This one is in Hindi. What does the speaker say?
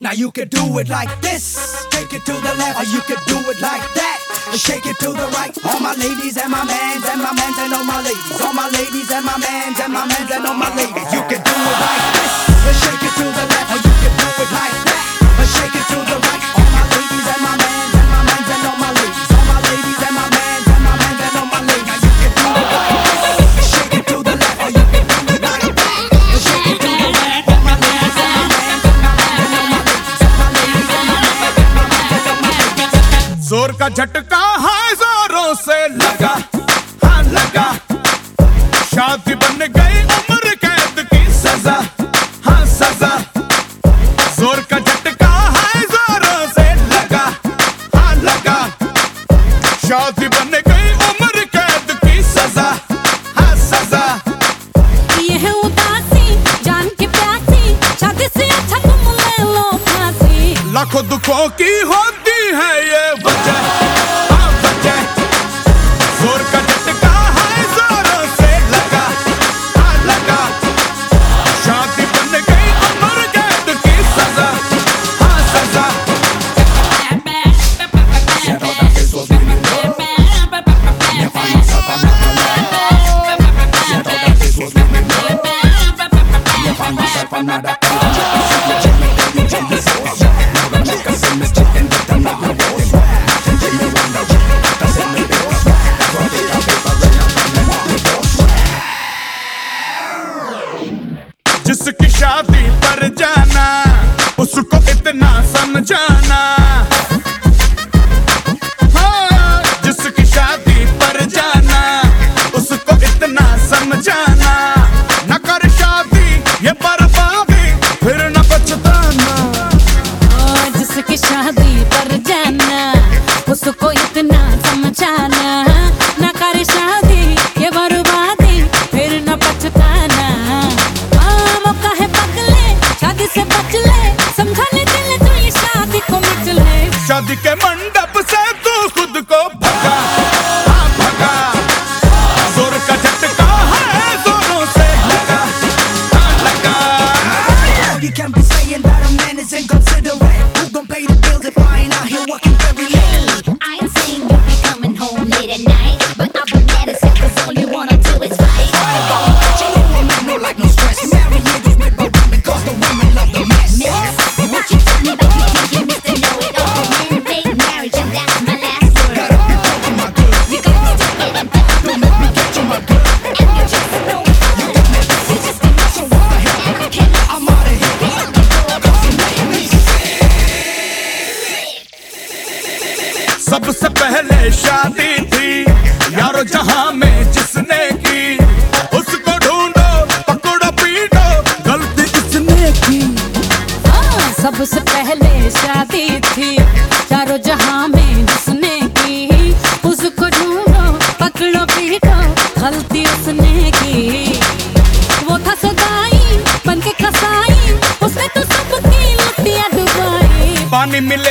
Now you can do it like this, take it to the left, or you can do it like that, and shake it to the right. All my ladies and my mans and my mans and all my ladies, all my ladies and my mans and my mans and all my ladies. You can do it like this, and shake it to the left, or you can do it like that, and shake it to the right. All my ladies and my mans and my mans and all my ladies, all my ladies and my mans and my mans and all my ladies. You can do it like this, and shake it to the left, or you can do it like that, and shake it to the right. All my ladies and my mans and my mans and all my ladies. जोर का झटका है जोरों से लगा, हाँ लगा। शादी बन गई उम्र कैद की सजा, हाँ सजा। जोर का झटका है जोरों से लगा, हाँ लगा। शादी बन गई उम्र कैद की सजा, हाँ सजा। ये है उदासी जान के प्यासी, शादी से अच्छा तुम ले लो फांसी। लाखों दुखों की होती है ये वजह, हाँ वजह। जोर का झटका है जोरों से लगा, हाँ लगा। शादी बन गई उम्र कैद की सजा, हाँ सजा। जिसकी शादी पर जाना उसको इतना समझाना, हाँ जिसकी शादी पर जाना उसको इतना समझाना। न कर शादी ये बर्बादी फिर न पछताना। जिसकी शादी पर जाना उसको इतना समझाना, न कर शादी ये बर्बादी फिर न पछताना। मौका है पकले शादी से बच ले, समझा ले दिल तो ये शादी को मिट ले। शादी के मंडप से तू खुद को भगा, हाँ भगा। जोर का झटका है जोरों से लगा, हाँ लगा। You can't be saying that a man is inconsiderate. Who don't pay the bills if I ain't out here working very late? I ain't saying you'll be coming home late at night, but I'll be mad as hell 'cause all you wanna do is fight. She know a man no like no stress. Marriages with the women 'cause the women love the mess. What you tell me about me, you Mr. Know-it-all. Man, fake marriage and that's my last word. Gotta be talking my good. You got me stupid and dumb, Don't make me get you my good. and you just know it. You got me You just be so what the hell? and you can't I'm out of here. 'Cause you made me सबसे पहले शादी थी यारो जहां में जिसने की, उसको ढूंढो पकड़ो पीटो गलती किसने की। सबसे पहले शादी थी चारों जहां में जिसने की, उसको ढूंढो पकड़ो पीटो गलती उसने की। वो था सदाई बन के कसाई, उसने तो सबकी लुटिया डुबाई। पानी मिले